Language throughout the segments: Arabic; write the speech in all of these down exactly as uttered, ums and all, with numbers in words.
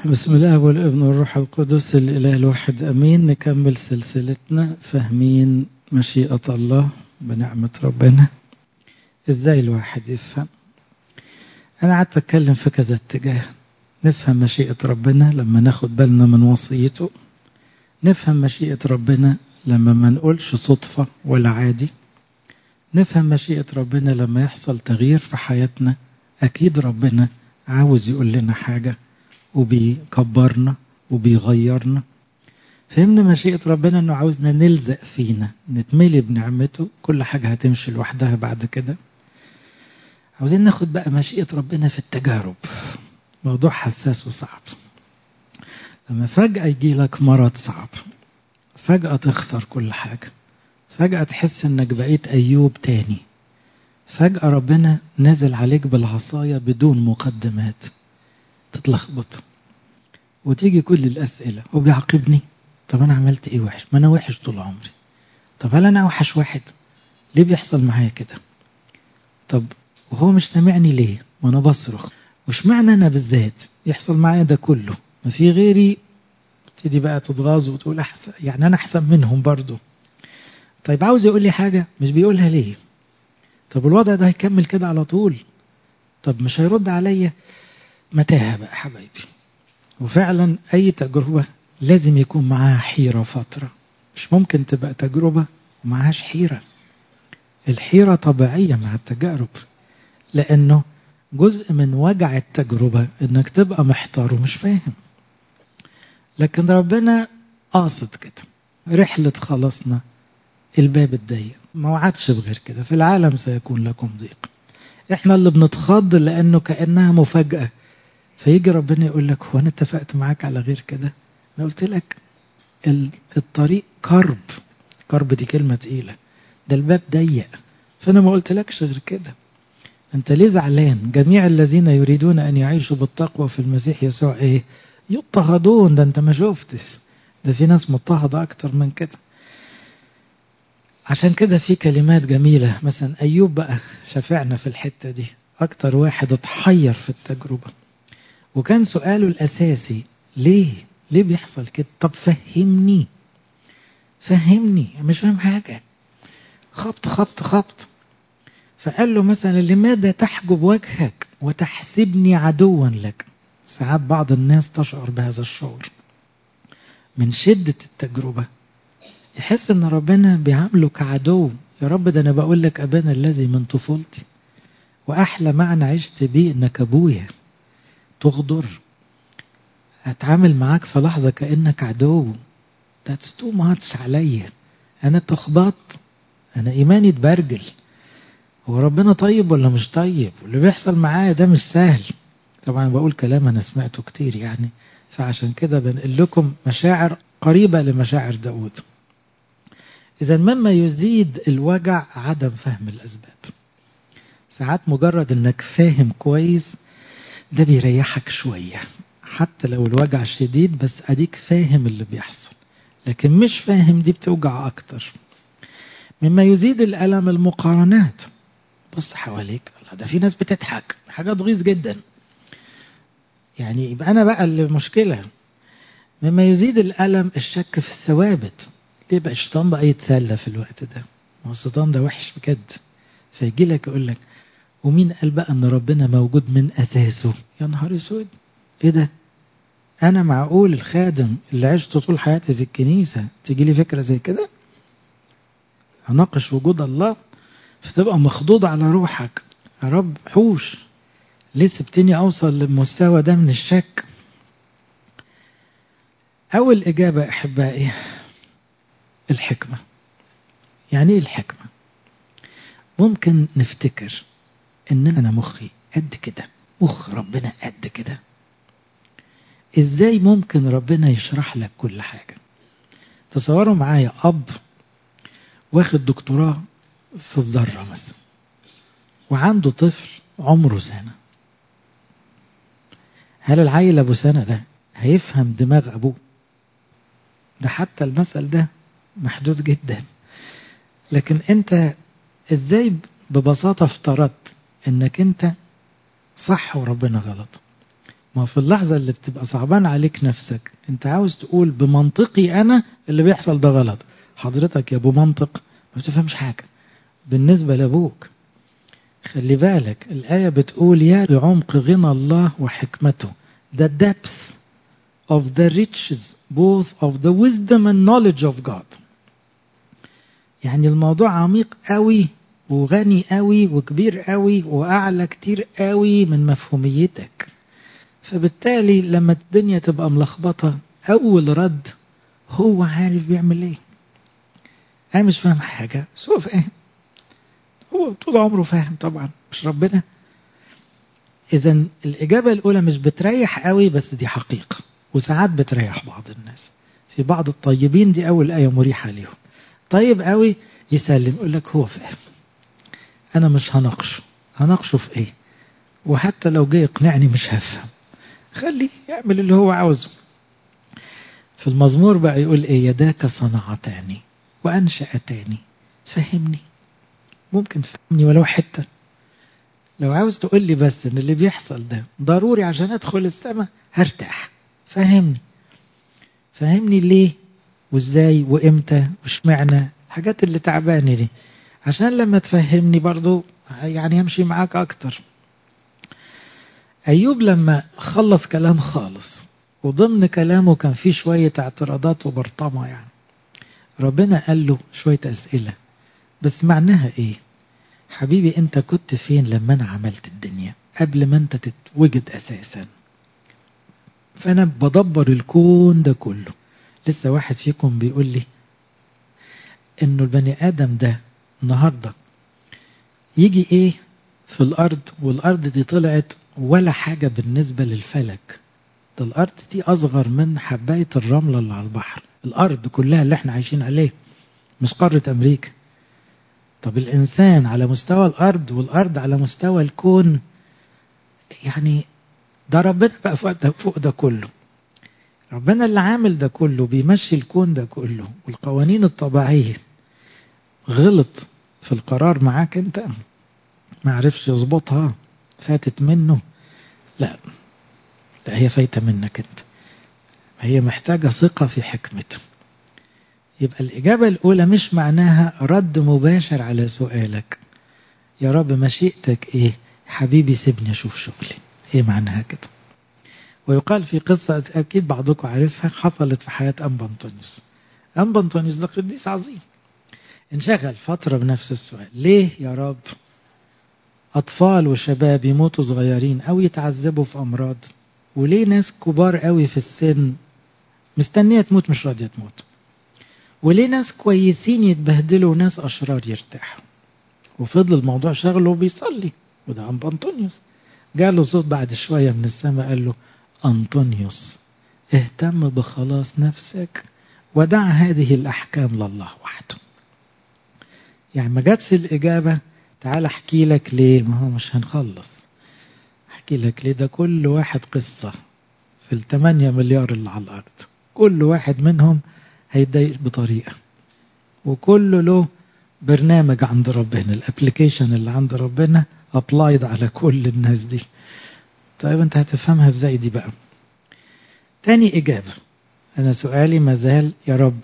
بسم الله والابن والروح القدس الإله الواحد أمين. نكمل سلسلتنا فاهمين مشيئة الله بنعمة ربنا. إزاي الواحد يفهم؟ أنا قعدت أتكلم في كذا اتجاه. نفهم مشيئة ربنا لما ناخد بالنا من وصيته، نفهم مشيئة ربنا لما ما نقولش صدفة ولا عادي، نفهم مشيئة ربنا لما يحصل تغيير في حياتنا. أكيد ربنا عاوز يقول لنا حاجة وبيكبرنا وبيغيرنا. فهمنا مشيئة ربنا انه عاوزنا نلزق فينا نتملي بنعمته، كل حاجة هتمشي لوحدها بعد كده. عاوزين ناخد بقى مشيئة ربنا في التجارب. موضوع حساس وصعب. لما فجأة يجي لك مرض صعب، فجأة تخسر كل حاجة، فجأة تحس انك بقيت أيوب تاني، فجأة ربنا نازل عليك بالعصاية بدون مقدمات، تتلخبط وتيجي كل الأسئلة. هو بيعاقبني؟ طب أنا عملت إيه وحش؟ ما أنا وحش طول عمري. طب هل أنا أوحش واحد؟ ليه بيحصل معايا كده؟ طب وهو مش سامعني ليه؟ ما أنا بصرخ. وش معنى أنا بالذات يحصل معايا ده كله؟ ما في غيري. تدي بقى تتغاظ وتقول أحسن، يعني أنا أحسن منهم برضو. طيب عاوز يقول لي حاجة مش بيقولها ليه؟ طب الوضع ده هيكمل كده على طول؟ طب مش هيرد عليا؟ متاهة بقى حبايبي. وفعلا أي تجربة لازم يكون معاها حيرة فترة. مش ممكن تبقى تجربة ومعهاش حيرة. الحيرة طبيعية مع التجارب، لأنه جزء من وجع التجربة إنك تبقى محتار ومش فاهم. لكن ربنا قاصد كده. رحلة خلاصنا الباب الضيق، ما وعدش بغير كده. في العالم سيكون لكم ضيق. احنا اللي بنتخض لأنه كأنها مفاجأة. فيجي ربنا يقول لك هو أنا اتفقت معاك على غير كده؟ أنا قلت لك الطريق كرب. كرب دي كلمة تقيلة. ده الباب ضيق، فأنا ما قلت لكش غير كده. أنت ليه زعلان؟ جميع الذين يريدون أن يعيشوا بالتقوى في المسيح يسوع إيه؟ يضطهدون. ده أنت ما شفتش، ده في ناس مضطهدة أكتر من كده. عشان كده في كلمات جميلة، مثلا أيوب بقى شفعنا في الحتة دي. أكتر واحد اتحير في التجربة، وكان سؤاله الأساسي ليه؟ ليه بيحصل كده؟ طب فهمني فهمني، مش فاهم حاجة. خبط خبط خبط. فقال له مثلا لماذا تحجب وجهك وتحسبني عدوا لك؟ ساعات بعض الناس تشعر بهذا الشعور من شدة التجربة، يحس ان ربنا بيعامله كعدو. يا رب ده انا بقول لك ابانا الذي من طفولتي، واحلى معنى عشت بيه انك ابويا، تغدر، هتعامل معاك في لحظة كأنك عدو. That's too much عليا. انا تخبط، انا ايماني اتبرجل. هو ربنا طيب ولا مش طيب؟ واللي بيحصل معايا ده مش سهل. طبعا بقول كلام انا سمعته كتير يعني، فعشان كده بنقل لكم مشاعر قريبة لمشاعر داود. اذا مما يزيد الوجع عدم فهم الاسباب. ساعات مجرد انك فاهم كويس ده بيريحك شوية، حتى لو الوجع شديد، بس اديك فاهم اللي بيحصل. لكن مش فاهم دي بتوجع اكتر. مما يزيد الالم المقارنات. بص حواليك، الله ده في ناس بتضحك، حاجة تغيظ جدا. يعني يبقى أنا بقى اللي مشكلة. مما يزيد الألم الشك في الثوابت. ليه بقى الشيطان بقى يتسلى في الوقت ده؟ ما الشيطان ده وحش بجد. فيجي لك يقول لك ومين قال بقى أن ربنا موجود من أساسه؟ يا نهار اسود، إيه ده؟ أنا معقول الخادم اللي عشت طول حياتي في الكنيسة تيجي لي فكرة زي كده؟ هناقش وجود الله فتبقى مخضوض على روحك. يا رب حوش، ليه سبتني أوصل للمستوى ده من الشك؟ أول إجابة أحبائي الحكمة. يعني إيه الحكمة؟ ممكن نفتكر إن أنا مخي قد كده، مخ ربنا قد كده. إزاي ممكن ربنا يشرح لك كل حاجة؟ تصوروا معايا أب واخد دكتوراه في الذرة مثلا، وعنده طفل عمره سنة. هل العيل أبو سنة ده هيفهم دماغ أبوه؟ ده حتى المثل ده محدود جدا. لكن أنت إزاي ببساطة افترضت إنك أنت صح وربنا غلط؟ ما في اللحظة اللي بتبقى صعبان عليك نفسك انت عاوز تقول بمنطقي انا اللي بيحصل ده غلط. حضرتك يا ابو منطق ما بتفهمش حاجة بالنسبة لابوك. خلي بالك الآية بتقول يا بعمق غنى الله وحكمته. The depth of the riches both of the wisdom and knowledge of God. يعني الموضوع عميق قوي وغني قوي وكبير قوي وأعلى كتير قوي من مفهوميتك. فبالتالي لما الدنيا تبقى ملخبطة أول رد هو عارف بيعمل ايه. أنا مش فاهم حاجة سوء فاهم. هو طول عمره فاهم طبعا مش ربنا. إذن الإجابة الأولى مش بتريح قوي بس دي حقيقة وساعات بتريح بعض الناس. في بعض الطيبين دي أول آية مريحة ليهم. طيب قوي يسلم يقول لك هو فاهم أنا مش هناقشه. هناقشه في إيه؟ وحتى لو جاي يقنعني مش هفهم. خليه يعمل اللي هو عاوزه. في المزمور بقى يقول إيه يداك صنعتاني وأنشأتاني. فهمني ممكن تفهمني ولو حتة. لو عاوز تقول لي بس إن اللي بيحصل ده ضروري عشان أدخل السماء هرتاح. فهمني فهمني ليه وإزاي وإمتى وشمعنا الحاجات اللي تعباني دي عشان لما تفهمني برضو يعني همشي معاك أكتر. أيوب لما خلص كلام خالص وضمن كلامه كان فيه شوية اعتراضات وبرطمة يعني ربنا قال له شوية أسئلة بس معناها إيه؟ حبيبي أنت كنت فين لما أنا عملت الدنيا قبل ما أنت تتوجد أساسا. فأنا بدبر الكون ده كله. لسه واحد فيكم بيقول لي إنه البني آدم ده النهاردة يجي إيه في الأرض والأرض دي طلعت ولا حاجة بالنسبة للفلك. ده الأرض دي أصغر من حباية الرملة اللي على البحر. الأرض كلها اللي احنا عايشين عليه مش قارة أمريكا. طب الإنسان على مستوى الأرض والأرض على مستوى الكون يعني ده ربنا بقى فوق ده, فوق ده كله. ربنا اللي عامل ده كله بيمشي الكون ده كله والقوانين الطبيعية. غلط في القرار معاك انت ما عرفش يظبطها فاتت منه. لا لا هي فايتة منك انت. هي محتاجة ثقة في حكمته. يبقى الإجابة الأولى مش معناها رد مباشر على سؤالك يا رب مشيئتك إيه حبيبي سيبني أشوف شغلي. إيه معناها كده؟ ويقال في قصة أكيد بعضكم عارفها حصلت في حياة أنبا أنطونيوس. أنبا أنطونيوس ده قديس عظيم انشغل فترة بنفس السؤال ليه يا رب أطفال وشباب يموتوا صغيرين أو يتعذبوا في أمراض وليه ناس كبار قوي في السن مستنية تموت مش راضية تموت وليه ناس كويسين يتبهدلوا وناس أشرار يرتاحوا. وفضل الموضوع شغله وبيصلي وده أنبا أنطونيوس. جاله صوت بعد شوية من السماء قال له أنطونيوس اهتم بخلاص نفسك ودع هذه الأحكام لله وحده. يعني ما جاتش الإجابة تعال احكي لك ليه ما هو مش هنخلص. احكي لك ليه ده كل واحد قصة في الثمانية مليار اللي على الأرض كل واحد منهم هيتضايق بطريقة وكله له برنامج عند ربنا. الابليكيشن اللي عند ربنا ابلايد على كل الناس دي. طيب انت هتفهمها ازاي دي بقى؟ تاني إجابة أنا سؤالي مازال يا رب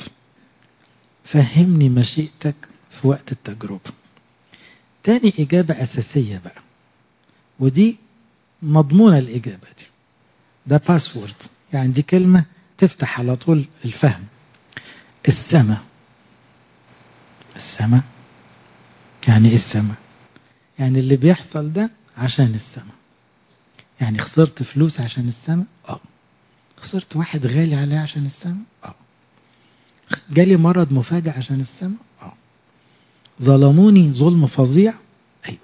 فهمني مشيئتك في وقت التجربة. تاني إجابة أساسية بقى ودي مضمونة الإجابة دي. ده باسورد يعني دي كلمة تفتح على طول الفهم. السماء. السماء يعني إيه السماء؟ يعني اللي بيحصل ده عشان السماء. يعني خسرت فلوس عشان السماء؟ اه. خسرت واحد غالي عليه عشان السماء؟ اه. جالي مرض مفاجئ عشان السماء؟ اه. ظلموني ظلم فظيع؟ ايوه.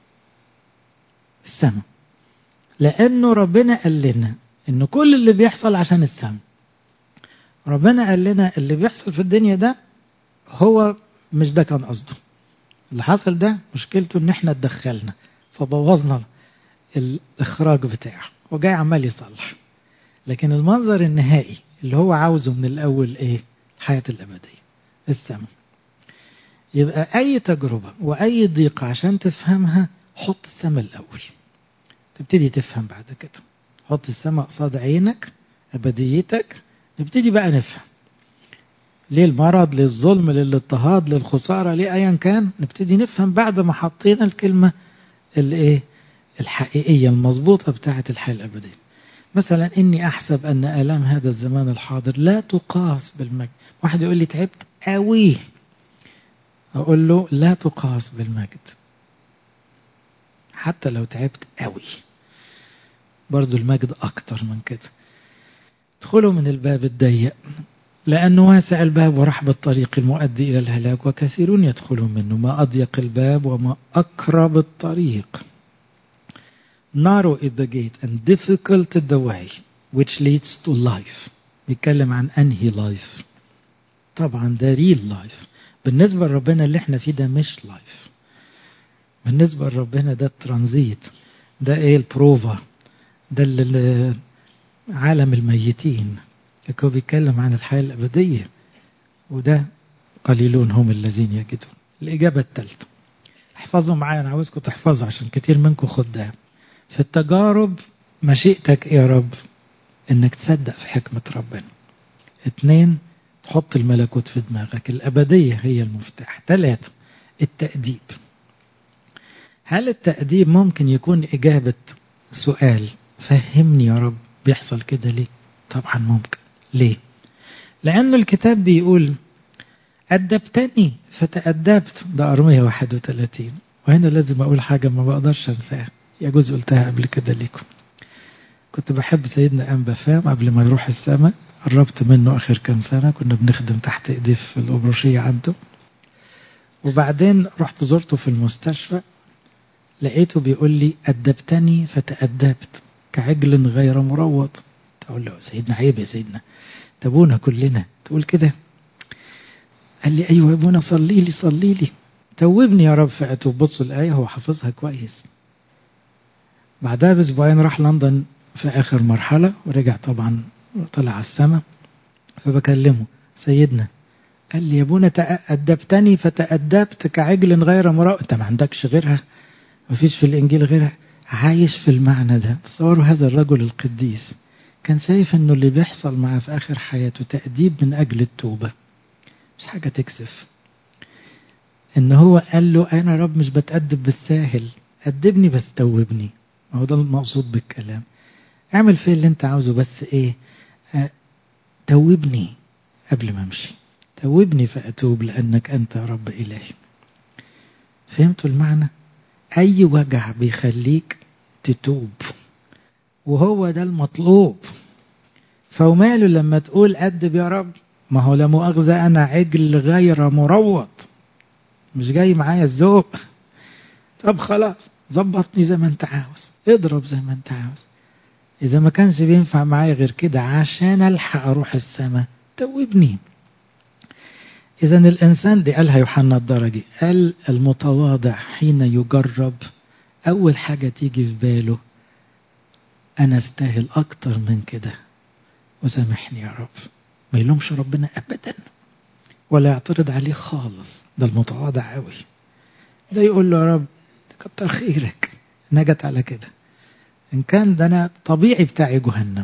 السماء. لانه ربنا قال لنا ان كل اللي بيحصل عشان السماء. ربنا قال لنا اللي بيحصل في الدنيا ده هو مش ده كان قصده. اللي حصل ده مشكلته ان احنا اتدخلنا فبوظنا الاخراج بتاعه وجاي عمال يصلح. لكن المنظر النهائي اللي هو عاوزه من الاول ايه؟ الحياة الابدية السماء. يبقى اي تجربة واي ضيقة عشان تفهمها حط السماء الاول تبتدي تفهم بعد كده. حط السماء قصاد عينك، أبديتك، نبتدي بقى نفهم ليه المرض، ليه الظلم، ليه الاضطهاد، ليه الخسارة، ليه أيا كان. نبتدي نفهم بعد ما حطينا الكلمة الايه الحقيقية المظبوطة بتاعة الحياة الأبدية. مثلا إني أحسب أن آلام هذا الزمان الحاضر لا تقاس بالمجد. واحد يقول لي تعبت قوي، أقول له لا تقاس بالمجد. حتى لو تعبت قوي برضو المجد أكتر من كده. ادخلوا من الباب الضيق لأنه واسع الباب ورحب الطريق المؤدي إلى الهلاك وكثيرون يدخلون منه. ما أضيق الباب وما أقرب الطريق. Narrow is the gate and difficult is the way which leads to life. بيتكلم عن أنهي life؟ طبعا ده real life. بالنسبة لربنا اللي احنا فيه ده مش life. بالنسبة لربنا ده الترانزيت، ده ايه البروفا، ده عالم الميتين. لكن بيتكلم عن الحياة الأبدية، وده قليلون هم الذين يجدون. الإجابة الثالثة احفظوا معايا، أنا عاوزكم تحفظوا عشان كتير منكم خدام. في التجارب مشيئتك إيه يا رب؟ إنك تصدق في حكمة ربنا. اتنين، تحط الملكوت في دماغك، الأبدية هي المفتاح. ثلاثة، التأديب. هل التأديب ممكن يكون إجابة سؤال فهمني يا رب بيحصل كده ليه؟ طبعا ممكن. ليه؟ لأن الكتاب بيقول أدبتني فتأدبت، ده أرمية واحد وثلاثين. وهنا لازم أقول حاجة ما بقدرش أنساها، يجوز قلتها قبل كده ليكم. كنت بحب سيدنا أنبا فام قبل ما يروح السماء، قربت منه آخر كام سنة، كنا بنخدم تحت إيديه في الأبروشية عنده. وبعدين رحت زرته في المستشفى، لقيته بيقول لي أدبتني فتأدبت كعجل غير مروض. تقول له سيدنا عيب يا سيدنا، تبونا كلنا تقول كده. قال لي أيوة يا ابونا، صلي لي صلي لي توبني يا رب في أتوب. بصوا الآية هو حافظها كويس. بعدها بأسبوعين راح لندن في آخر مرحلة ورجع طبعا طلع على السماء. فبكلمه سيدنا، قال لي يا ابونا أدبتني فتأدبت كعجل غير مروض. أنت ما عندكش غيرها؟ ما فيش في الإنجيل غيرها؟ عايش في المعنى ده. تصوروا هذا الرجل القديس كان شايف انه اللي بيحصل معه في آخر حياته تأديب من أجل التوبة، مش حاجة تكسف. ان هو قال له انا رب مش بتأدب بالساهل، أدبني بس توبني. ما هو ده المقصود بالكلام. اعمل فيه اللي انت عاوزه بس ايه؟ اه توبني قبل ما امشي، توبني فأتوب لأنك أنت رب إلهي. فهمتوا المعنى؟ أي وجع بيخليك تتوب، وهو ده المطلوب. فوماله لما تقول أدب يا رب؟ ما هو لا مؤاخذة أنا عجل غير مروض، مش جاي معايا الذوق. طب خلاص ظبطني زي ما انت عاوز، اضرب زي ما انت عاوز. إذا ما كانش بينفع معايا غير كده عشان ألحق أروح السماء توبني. إذا الإنسان دي قالها يوحنا الدرجي، قال المتواضع حين يجرب أول حاجة تيجي في باله أنا استاهل أكتر من كده وسامحني يا رب. ما يلومش ربنا أبدا ولا يعترض عليه خالص. ده المتواضع قوي. ده يقول له يا رب كتر خيرك نجت على كده، إن كان ده أنا طبيعي بتاعي جهنم.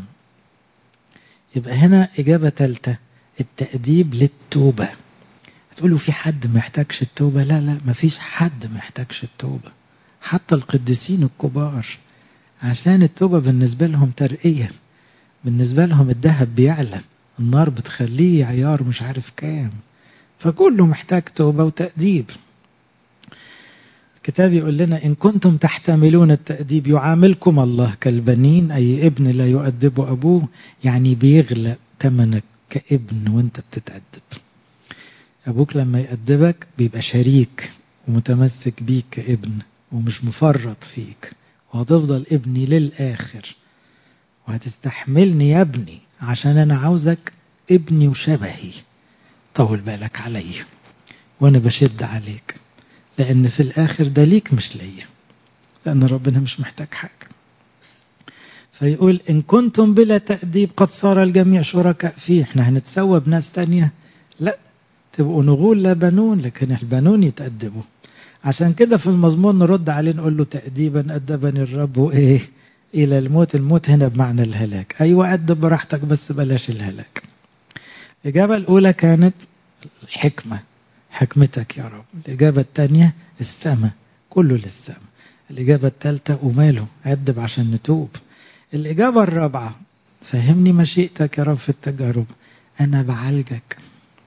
يبقى هنا إجابة ثالثة، التأديب للتوبة. هتقولوا في حد ما يحتاجش التوبة؟ لا لا، ما فيش حد ما يحتاجش التوبة. حتى القديسين الكبار عشان التوبة بالنسبة لهم ترقية. بالنسبة لهم الذهب بيعلى، النار بتخليه عيار مش عارف كام. فكله محتاج توبة وتأديب. الكتاب يقول لنا إن كنتم تحتملون التأديب يعاملكم الله كالبنين، أي ابن لا يؤدب أبوه، يعني بيغلى ثمنك كابن وانت بتتأدب. أبوك لما يأدبك بيبقى شريك ومتمسك بيك كابن ومش مفرط فيك، وهتفضل ابني للآخر وهتستحملني يا ابني عشان أنا عاوزك ابني وشبهي. طول بالك علي وأنا بشد عليك، لأن في الآخر ده ليك مش ليا، لأن ربنا مش محتاج حاجة. فيقول إن كنتم بلا تأديب قد صار الجميع شركاء فيه. احنا هنتسوى بناس تانية؟ لا، تبقوا نغول لا بنون، لكن البنون يتأدبوا. عشان كده في المزمور نرد عليه نقول له تأديبا أدبني الرب وإيه إلى الموت. الموت هنا بمعنى الهلاك. أيوة أدب براحتك بس بلاش الهلاك. الإجابة الأولى كانت الحكمة، حكمتك يا رب. الإجابة الثانية السماء، كله للسماء. الإجابة الثالثة وماله، أدب عشان نتوب. الإجابة الرابعة فهمني مشيئتك يا رب في التجارب، أنا بعالجك.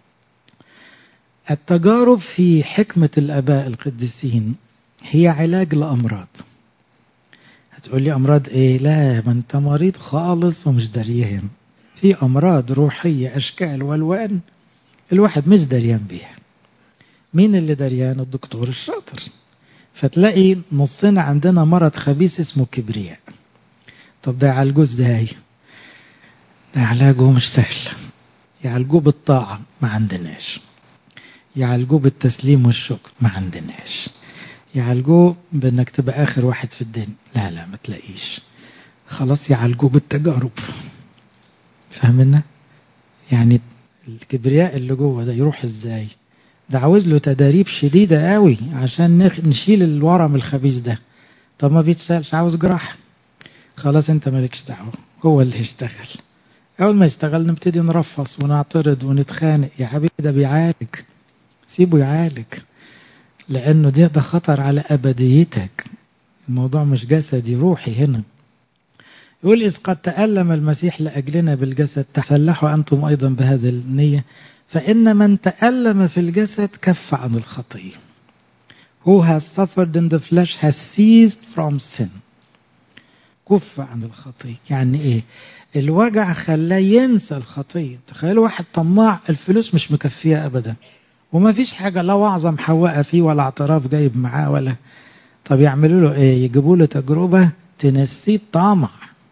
التجارب في حكمة الآباء القديسين هي علاج لأمراض. هتقول لي أمراض إيه؟ لا، ما أنت مريض خالص ومش دريان. في أمراض روحية أشكال والوان الواحد مش دريان بيها. مين اللي دريان؟ الدكتور الشاطر. فتلاقي نصنا عندنا مرض خبيث اسمه كبرياء. طب ده يعالجوه ازاي؟ ده علاجه مش سهل. يعالجوه بالطاعة، ما عندناش. يعالجوه بالتسليم والشكر، ما عندناش. يعالجوه بانك تبقى اخر واحد في الدنيا، لا لا ما تلاقيش. خلاص يعالجوه بالتجارب. فاهمنا؟ يعني الكبرياء اللي جوه ده يروح ازاي؟ ده عاوز له تداريب شديدة قوي عشان نشيل الورم الخبيث ده. طب ما بيتشالش، عاوز جراحة. خلاص انت مالكش دعوة، هو اللي يشتغل. اول ما يشتغل نبتدي نرفص ونعترض ونتخانق. يا حبيبي ده بيعالج، سيبه يعالج، لانه ده ده خطر على ابديتك. الموضوع مش جسدي، روحي هنا. يقول إذ قد تألم المسيح لأجلنا بالجسد تسلحوا أنتم أيضا بهذه النية، فإن من تألم في الجسد كف عن الخطية. Who has suffered in the flesh has ceased from sin. كف عن الخطية يعني إيه؟ الوجع خلاه ينسى الخطية. تخيلوا واحد طماع الفلوس مش مكفية أبدا، وما فيش حاجة لا وعظة محوقة فيه ولا اعتراف جايب معاه ولا. طب يعملوا له إيه؟ يجيبوا له تجربة تنسيه الطمع،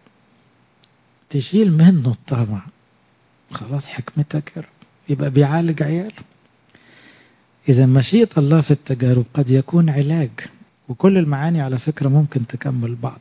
تشيل منه الطمع. خلاص حكمتك يا رب، يبقى بيعالج عياله. إذا مشيئة الله في التجارب قد يكون علاج، وكل المعاني على فكرة ممكن تكمل بعض.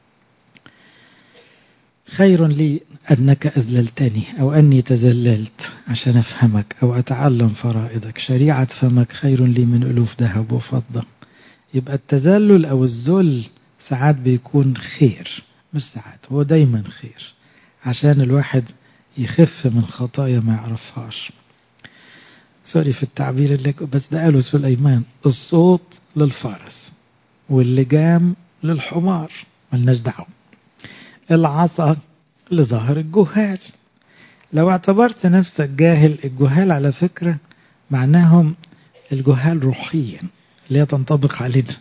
خير لي أنك أذللتني أو أني تذللت عشان أفهمك أو أتعلم فرائضك. شريعة فمك خير لي من ألوف ذهب وفضة. يبقى التذلل أو الذل ساعات بيكون خير، مش ساعات، هو دايما خير، عشان الواحد يخف من خطايا ما يعرفهاش. سوري في التعبير اللي بس ده قاله سليمان، الصوت للفارس واللجام للحمار، ملناش دعوه. العصا لظهر الجهال. لو اعتبرت نفسك جاهل، الجهال على فكرة معناهم الجهال روحيا اللي هي تنطبق علينا،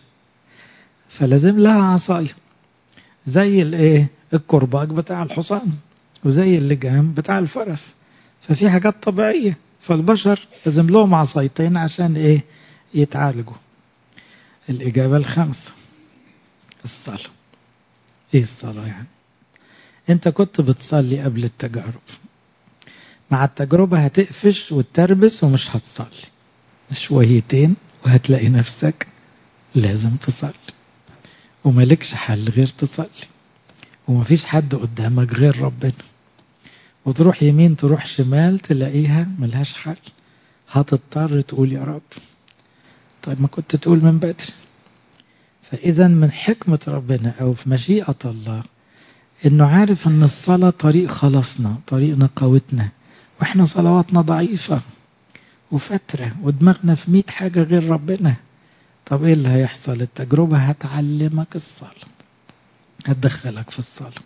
فلازم لها عصاية زي الايه الكرباج بتاع الحصان وزي اللجام بتاع الفرس. ففي حاجات طبيعية، فالبشر لازم لهم عصايتين عشان ايه يتعالجوا. الإجابة الخامسة الصلاة. ايه الصلاة يعني؟ انت كنت بتصلي قبل التجارب، مع التجربة هتقفش وتربس ومش هتصلي شويتين، وهتلاقي نفسك لازم تصلي، ومالكش حل غير تصلي، ومفيش حد قدامك غير ربنا. وتروح يمين تروح شمال تلاقيها ملهاش حل، هتضطر تقول يا رب. طيب ما كنت تقول من بدري. فإذا من حكمة ربنا أو في مشيئة الله إنه عارف إن الصلاة طريق خلاصنا، طريق نقاوتنا، وإحنا صلواتنا ضعيفة وفترة ودماغنا في مئة حاجة غير ربنا. طب إيه اللي هيحصل؟ التجربة هتعلمك الصلاة، هتدخلك في الصلاة.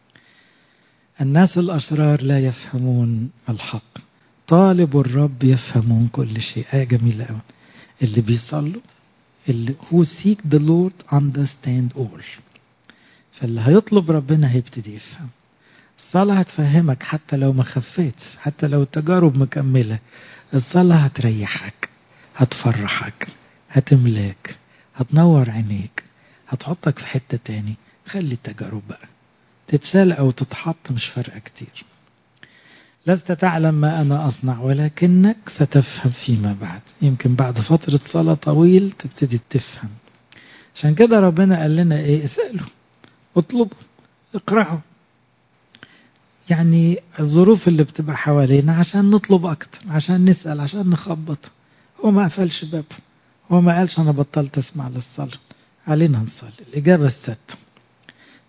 الناس الأشرار لا يفهمون الحق، طالب الرب يفهمون كل شيء. آية جميلة أوي. اللي بيصلوا اللي who seek the Lord understand all. فاللي هيطلب ربنا هيبتدي يفهم. الصلاة هتفهمك حتى لو ما خفيت، حتى لو التجارب مكملة. الصلاة هتريحك، هتفرحك، هتملاك، هتنور عينيك، هتحطك في حتة تاني. خلي التجارب بقى تتشال أو تتحط، مش فارقة كتير. لست تعلم ما أنا أصنع ولكنك ستفهم فيما بعد. يمكن بعد فترة صلاة طويل تبتدي تفهم. عشان كده ربنا قال لنا إيه؟ اسألوا، اطلبوا، اقرأوا. يعني الظروف اللي بتبقى حوالينا عشان نطلب أكتر، عشان نسأل، عشان نخبط. هو ما قفلش بابه، هو ما قالش أنا بطلت أسمع للصلاة. علينا نصلي. الإجابة الستة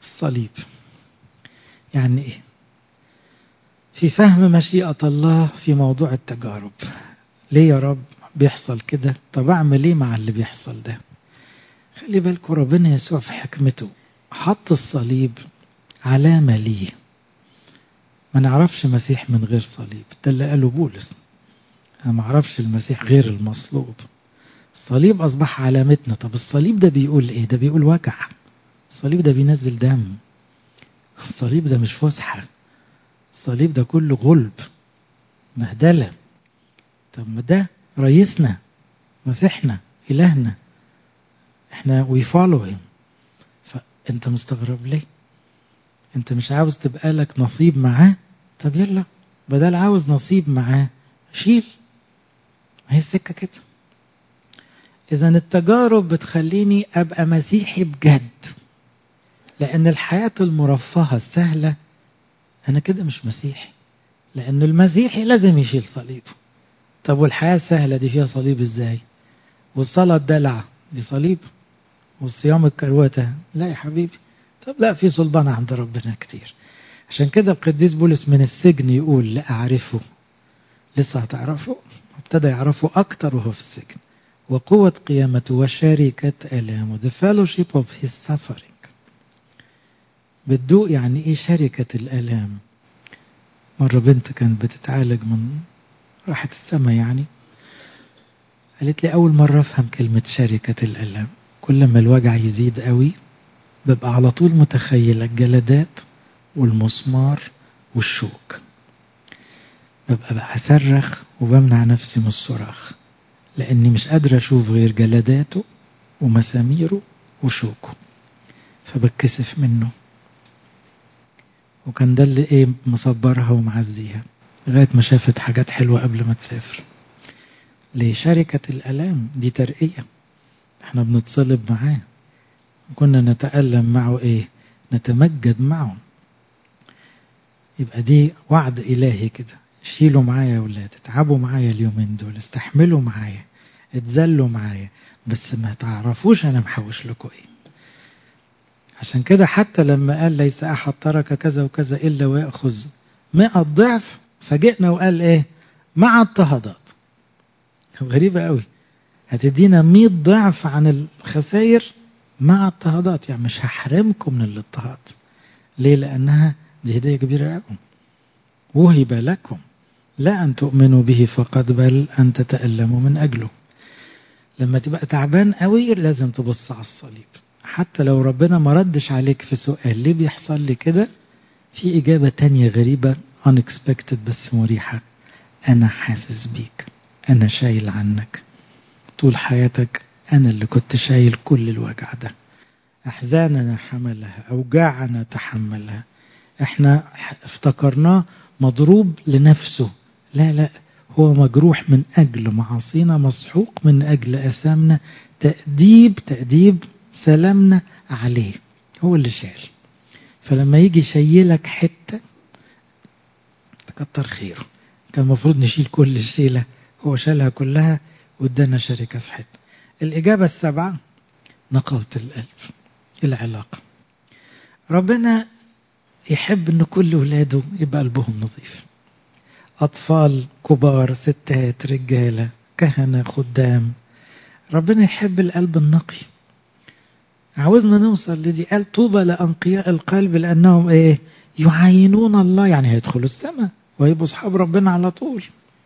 الصليب يعني إيه؟ في فهم مشيئة الله في موضوع التجارب. ليه يا رب بيحصل كده؟ طب أعمل إيه مع اللي بيحصل ده؟ خلي بالكم ربنا يسوع في حكمته حط الصليب علامة ليه. ما نعرفش مسيح من غير صليب، ده اللي قاله بولس. أنا ما أعرفش المسيح غير المصلوب. الصليب أصبح علامتنا. طب الصليب ده بيقول إيه؟ ده بيقول وجع. الصليب ده بينزل دم. الصليب ده مش فسحة. الصليب ده كله غلب مهدلة. طب ما ده رئيسنا، مسيحنا، إلهنا، احنا we follow him. فأنت مستغرب ليه؟ أنت مش عاوز تبقى لك نصيب معاه؟ طب يلا بدل عاوز نصيب معاه شيل. ما هي السكة كده. إذا التجارب بتخليني أبقى مسيحي بجد، لأن الحياة المرفهة السهلة أنا كده مش مسيحي، لأن المسيحي لازم يشيل صليبه. طب والحياة السهلة دي فيها صليب إزاي؟ والصلاة الدلع دي صليب؟ والصيام الكروتة لا يا حبيبي. طب لا، في صلبان عند ربنا كتير. عشان كده القديس بولس من السجن يقول لا أعرفه. لسه هتعرفه؟ ابتدى يعرفه أكتر وهو في السجن. وقوة قيامته وشركة آلامه the fellowship of his suffering. بتدوق يعني إيه شركة الآلام. مرة بنت كانت بتتعالج من راحة السما يعني، قالت لي أول مرة أفهم كلمة شركة الآلام. كل ما الوجع يزيد قوي ببقى على طول متخيل الجلدات والمسمار والشوك. ببقى بقى أصرخ وبمنع نفسي من الصراخ، لأني مش قادر أشوف غير جلداته ومساميره وشوكه، فبتكسف منه. وكان ده اللي إيه مصبرها ومعزيها لغاية ما شافت حاجات حلوة قبل ما تسافر. لشركة الألام دي ترقية. احنا بنتصلب معاه، كنا نتألم معه ايه؟ نتمجد معه. يبقى دي وعد إلهي كده. شيلوا معايا يا ولاد، اتعبوا معايا اليومين دول، استحملوا معايا، اتذلوا معايا، بس ما تعرفوش انا محوش لكم ايه. عشان كده حتى لما قال ليس احد ترك كذا وكذا الا ويأخذ مئة ضعف، فجئنا وقال ايه؟ مع اضطهادات. غريبة قوي، هتدينا مئة ضعف عن الخسائر مع اضطهادات. يعني مش هحرمكم من الاضطهاد. ليه؟ لأنها دي هدية كبيرة قوي. وهب لكم لا أن تؤمنوا به فقط، بل أن تتألموا من أجله. لما تبقى تعبان قوي لازم تبص على الصليب. حتى لو ربنا ما ردش عليك في سؤال ليه بيحصل لي كده، في إجابة تانية غريبة unexpected بس مريحة. أنا حاسس بيك، أنا شايل عنك طول حياتك. أنا اللي كنت شايل كل الوجع ده. أحزاننا حملها، أوجاعنا تحملها. احنا افتكرناه مضروب لنفسه. لا لا، هو مجروح من أجل معاصينا، مسحوق من أجل أثامنا، تأديب تأديب سلامنا عليه. هو اللي شايل. فلما يجي شيلك حتة تكتر خيره. كان المفروض نشيل كل الشيلة، هو شالها كلها وادانا شركة في حتة. الإجابة السبعة نقاوة القلب، العلاقة. ربنا يحب أن كل ولاده يبقى قلبهم نظيف. أطفال، كبار، ستات، رجالة، كهنة، خدام. ربنا يحب القلب النقي. عاوزنا نوصل لدي. قال طوبى لأنقياء القلب لأنهم إيه؟ يعاينون الله. يعني هيدخلوا السماء ويبقوا أصحاب ربنا على طول.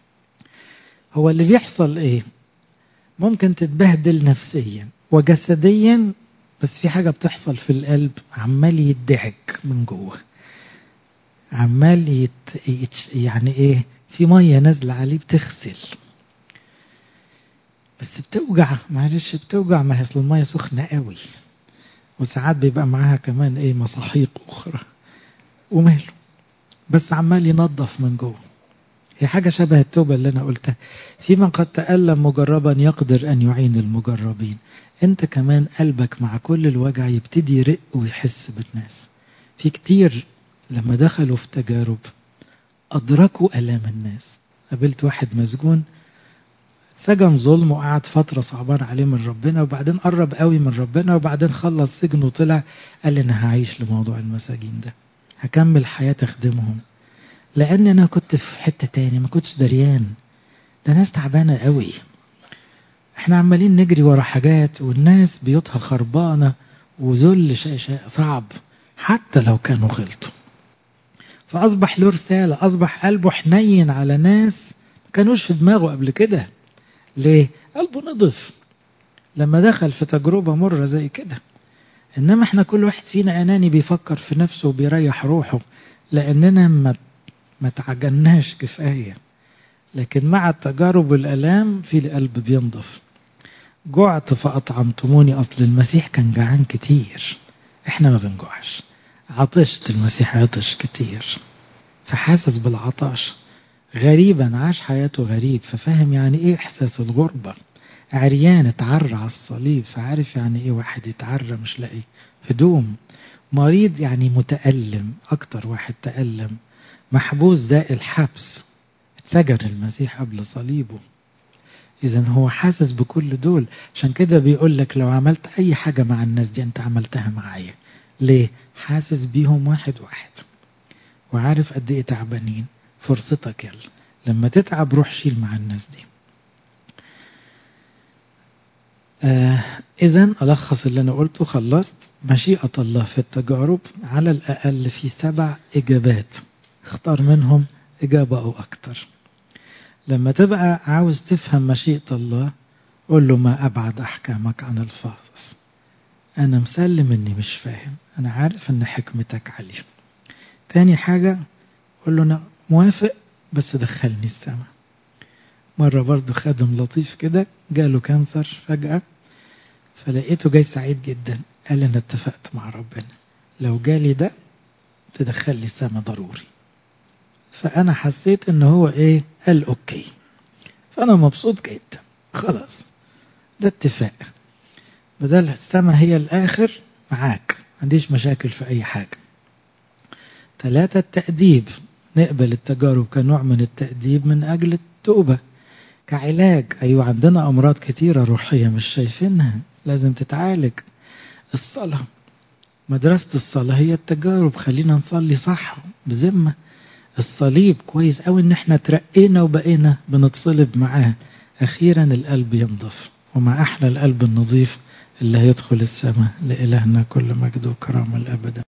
هو اللي بيحصل إيه؟ ممكن تتبهدل نفسيا وجسديا، بس في حاجة بتحصل في القلب، عمال يدعك من جوه، عمال يت... يت... يعني ايه، في مية نازلة عليه بتغسل، بس بتوجع. معلش بتوجع، ما هي اصل المية سخنة قوي، وساعات بيبقى معاها كمان ايه مساحيق اخرى، وماله، بس عمال ينظف من جوه. هي حاجة شبه التوبة اللي أنا قلتها. في من قد تألم مجربا يقدر أن يعين المجربين. أنت كمان قلبك مع كل الوجع يبتدي يرق ويحس بالناس. في كتير لما دخلوا في تجارب أدركوا ألام الناس. قابلت واحد مسجون سجن ظلم وقعد فترة صعبان عليه من ربنا، وبعدين قرب قوي من ربنا، وبعدين خلص سجن وطلع قال أنا هعيش لموضوع المساجين ده، هكمل حياة أخدمهم، لأن أنا كنت في حتة تاني ما كنتش دريان. ده ناس تعبانة قوي، احنا عمالين نجري ورا حاجات والناس بيوتها خربانة وذل شيء صعب حتى لو كانوا غلطوا. فأصبح له رسالة، أصبح قلبه حنين على ناس ما كانوش في دماغه قبل كده. ليه؟ قلبه نضف لما دخل في تجربة مرة زي كده. إنما احنا كل واحد فينا أناني بيفكر في نفسه وبيريح روحه، لأننا ما ما تعجناش كفاية. لكن مع التجارب والألام في القلب بينضف. جعت فأطعمتموني، أصل المسيح كان جعان كتير، احنا ما بنجوعش. عطشت، المسيح عطش كتير، فحاسس بالعطش. غريبا عاش حياته غريب، ففهم يعني ايه احساس الغربة. عريان اتعرى على الصليب، فعارف يعني ايه واحد يتعرى مش لاقي هدوم. مريض يعني متألم، اكتر واحد تألم. محبوس داء الحبس، اتسجن المسيح قبل صليبه. إذن هو حاسس بكل دول. عشان كده بيقول لك لو عملت أي حاجة مع الناس دي أنت عملتها معايا. ليه؟ حاسس بيهم واحد واحد، وعارف قد إيه تعبانين. فرصتك يلا، لما تتعب روح شيل مع الناس دي. آه إذن ألخص اللي أنا قلته، خلصت. مشيئة الله في التجارب على الأقل في سبع إجابات، اختار منهم إجابة أو أكتر. لما تبقى عاوز تفهم مشيئة الله قول له ما أبعد أحكامك عن الفاظ. أنا مسلم إني مش فاهم، أنا عارف إن حكمتك عالية. تاني حاجة قول له أنا موافق بس دخلني السماء. مرة برضو خادم لطيف كده جاله كانسر فجأة، فلقيته جاي سعيد جدا، قال أنا اتفقت مع ربنا لو جالي ده تدخل لي السماء ضروري. فأنا حسيت إن هو إيه، قال أوكي. فأنا مبسوط جدا، خلاص ده اتفاق. بدل السماء هي الآخر معاك، عنديش مشاكل في أي حاجة. ثلاثة، التأديب. نقبل التجارب كنوع من التأديب من أجل التوبة كعلاج. أيوة عندنا أمراض كتيرة روحية مش شايفينها لازم تتعالج. الصلاة، مدرسة الصلاة هي التجارب، خلينا نصلي صح بذمة. الصليب كويس أوي إن احنا ترقينا وبقينا بنتصلب معاه. أخيرا القلب ينضف، وما أحلى القلب النظيف اللي هيدخل السماء. لإلهنا كل مجد وكرامة الأبد.